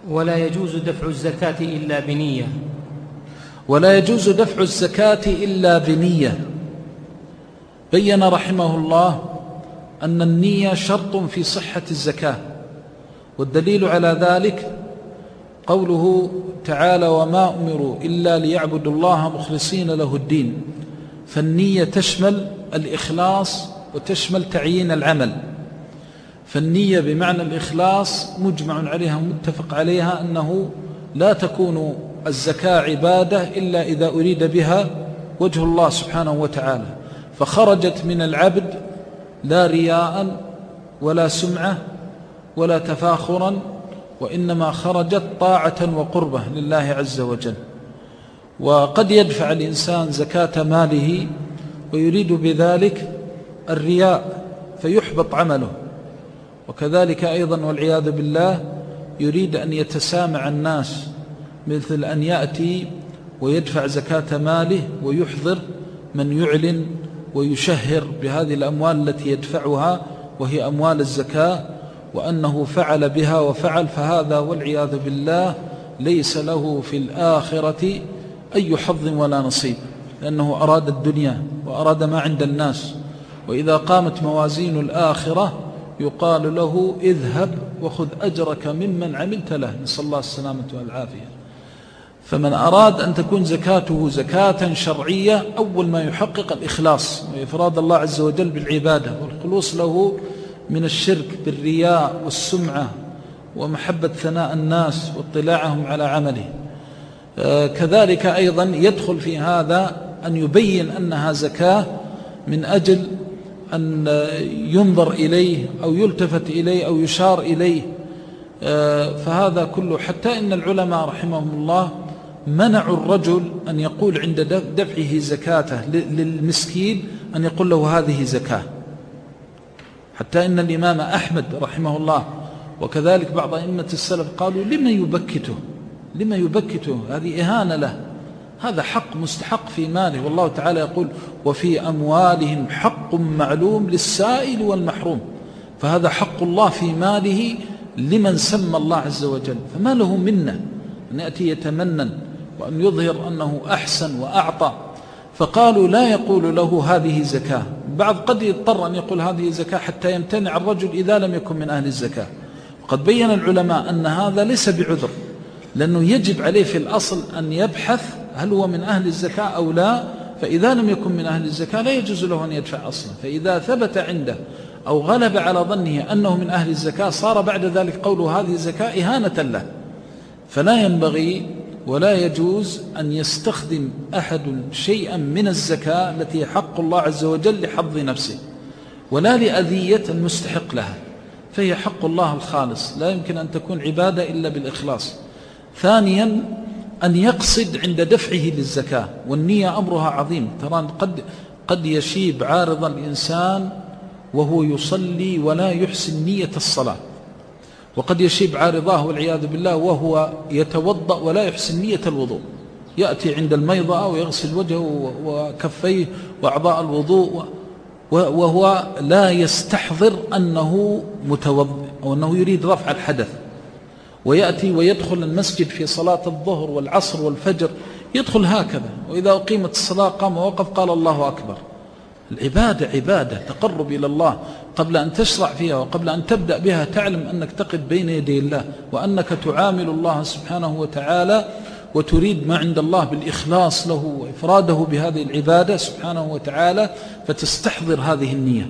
ولا يجوز دفع الزكاة إلا بنية. ولا يجوز دفع الزكاة إلا بنية. بين رحمه الله أن النية شرط في صحة الزكاة، والدليل على ذلك قوله تعالى: وما أمروا إلا ليعبدوا الله مخلصين له الدين. فالنية تشمل الإخلاص وتشمل تعيين العمل. فالنية بمعنى الإخلاص مجمع عليها متفق عليها أنه لا تكون الزكاة عبادة إلا إذا أريد بها وجه الله سبحانه وتعالى، فخرجت من العبد لا رياء ولا سمعة ولا تفاخرا، وإنما خرجت طاعة وقربة لله عز وجل. وقد يدفع الإنسان زكاة ماله ويريد بذلك الرياء فيحبط عمله، وكذلك أيضا والعياذ بالله يريد أن يتسامع الناس، مثل أن يأتي ويدفع زكاة ماله ويحضر من يعلن ويشهر بهذه الأموال التي يدفعها وهي أموال الزكاة، وأنه فعل بها وفعل، فهذا والعياذ بالله ليس له في الآخرة أي حظ ولا نصيب، لأنه أراد الدنيا وأراد ما عند الناس. وإذا قامت موازين الآخرة يقال له: اذهب وخذ أجرك ممن عملت له، نسأل الله السلامة والعافية. فمن أراد أن تكون زكاته زكاة شرعية أول ما يحقق الإخلاص وإفراد الله عز وجل بالعبادة والخلوص له من الشرك بالرياء والسمعة ومحبة ثناء الناس واطلاعهم على عمله. كذلك أيضا يدخل في هذا أن يبين أنها زكاة من أجل أن ينظر إليه أو يلتفت إليه أو يشار إليه. فهذا كله، حتى إن العلماء رحمهم الله منعوا الرجل أن يقول عند دفعه زكاته للمسكين أن يقول له هذه زكاة، حتى إن الإمام أحمد رحمه الله وكذلك بعض أئمة السلف قالوا: لما يبكته؟ هذه إهانة له، هذا حق مستحق في ماله، والله تعالى يقول: وفي أموالهم حق معلوم للسائل والمحروم. فهذا حق الله في ماله لمن سمى الله عز وجل، فما له منه أن يأتي يتمنن وأن يظهر أنه أحسن وأعطى. فقالوا لا يقول له هذه زكاة. بعض قد يضطر أن يقول هذه زكاة حتى يمتنع الرجل إذا لم يكن من أهل الزكاة. وقد بين العلماء أن هذا ليس بعذر، لأنه يجب عليه في الأصل أن يبحث هل هو من أهل الزكاة أو لا، فإذا لم يكن من أهل الزكاة لا يجوز له أن يدفع أصلا. فإذا ثبت عنده أو غلب على ظنه أنه من أهل الزكاة صار بعد ذلك قوله هذه زكاة إهانة له. فلا ينبغي ولا يجوز أن يستخدم أحد شيئا من الزكاة التي حق الله عز وجل لحظ نفسه ولا لأذية المستحق لها، فهي حق الله الخالص، لا يمكن أن تكون عبادة إلا بالإخلاص. ثانيا أن يقصد عند دفعه للزكاة، والنية أمرها عظيم. ترى قد يشيب عارض الإنسان وهو يصلي ولا يحسن نية الصلاة، وقد يشيب عارضاه والعياذ بالله وهو يتوضأ ولا يحسن نية الوضوء، يأتي عند الميضة ويغسل وجهه وكفيه وأعضاء الوضوء وهو لا يستحضر أنه متوضئ أو أنه يريد رفع الحدث، ويأتي ويدخل المسجد في صلاة الظهر والعصر والفجر، يدخل هكذا، وإذا أقيمت الصلاة قام ووقف قال الله أكبر. العبادة عبادة تقرب إلى الله، قبل أن تشرع فيها وقبل أن تبدأ بها تعلم أنك تقف بين يدي الله، وأنك تعامل الله سبحانه وتعالى وتريد ما عند الله بالإخلاص له وإفراده بهذه العبادة سبحانه وتعالى، فتستحضر هذه النية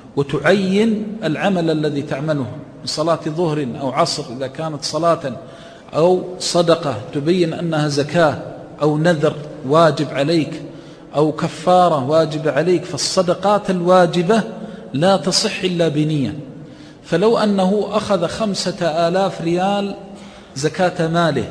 وتعين العمل الذي تعمله من صلاة ظهر أو عصر إذا كانت صلاة، أو صدقة تبين أنها زكاة، أو نذر واجب عليك، أو كفارة واجب عليك. فالصدقات الواجبة لا تصح إلا بنية. فلو أنه أخذ 5000 ريال زكاة ماله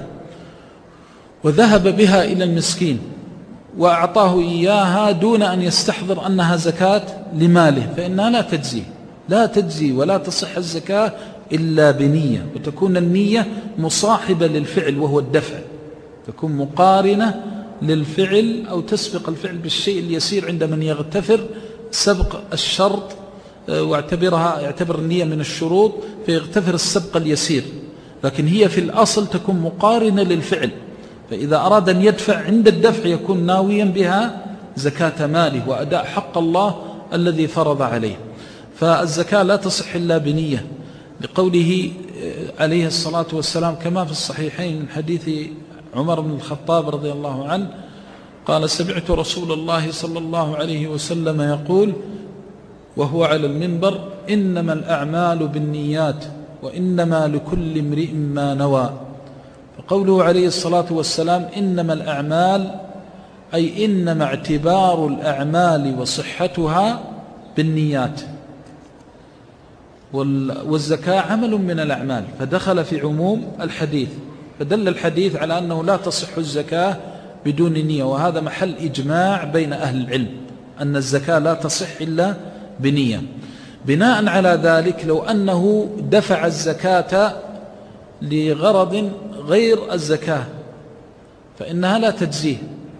وذهب بها إلى المسكين وأعطاه إياها دون أن يستحضر أنها زكاة لماله، فإنها لا تجزي ولا تصح الزكاة إلا بنية، وتكون النية مصاحبة للفعل وهو الدفع، تكون مقارنة للفعل أو تسبق الفعل بالشيء اليسير عند من يغتفر سبق الشرط، يعتبر النية من الشروط فيغتفر السبق اليسير. لكن هي في الأصل تكون مقارنة للفعل، فإذا أراد أن يدفع عند الدفع يكون ناويا بها زكاة ماله وأداء حق الله الذي فرض عليه. فالزكاة لا تصح إلا بنية، لقوله عليه الصلاة والسلام كما في الصحيحين من حديث عمر بن الخطاب رضي الله عنه قال: سمعت رسول الله صلى الله عليه وسلم يقول وهو على المنبر: إنما الأعمال بالنيات وإنما لكل امرئ ما نوى. فقوله عليه الصلاة والسلام إنما الأعمال أي إنما اعتبار الأعمال وصحتها بالنيات، والزكاة عمل من الأعمال فدخل في عموم الحديث، فدل الحديث على أنه لا تصح الزكاة بدون نية، وهذا محل إجماع بين أهل العلم أن الزكاة لا تصح إلا بنية. بناء على ذلك لو أنه دفع الزكاة لغرض غير الزكاة فإنها لا تجزيه،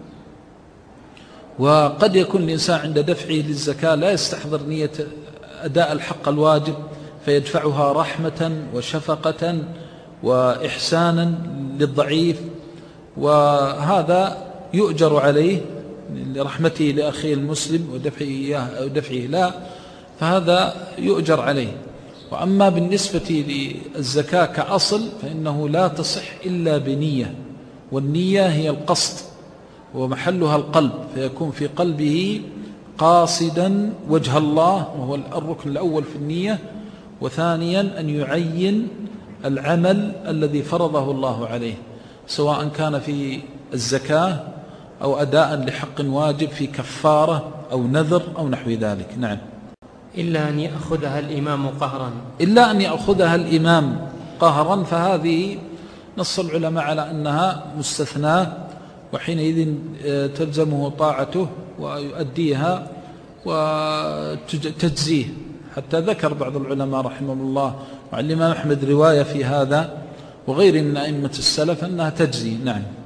وقد يكون الإنسان عند دفعه للزكاة لا يستحضر نية أداء الحق الواجب فيدفعها رحمة وشفقة وإحسانا للضعيف، وهذا يؤجر عليه لرحمته لأخيه المسلم ودفعه لا، فهذا يؤجر عليه. وأما بالنسبة للزكاة كأصل فإنه لا تصح إلا بنية، والنية هي القصد ومحلها القلب، فيكون في قلبه قاصدا وجه الله وهو الركن الأول في النية، وثانيا أن يعين العمل الذي فرضه الله عليه سواء كان في الزكاة أو أداء لحق واجب في كفارة أو نذر أو نحو ذلك. نعم. إلا أن يأخذها الإمام قهرا، إلا أن يأخذها الإمام قهرا، فهذه نص العلماء على أنها مستثناة، وحينئذ تلزمه طاعته ويؤديها وتجزيه. حتى ذكر بعض العلماء رحمه الله وعن الإمام أحمد رواية في هذا وغير من أئمة السلف أنها تجزي. نعم.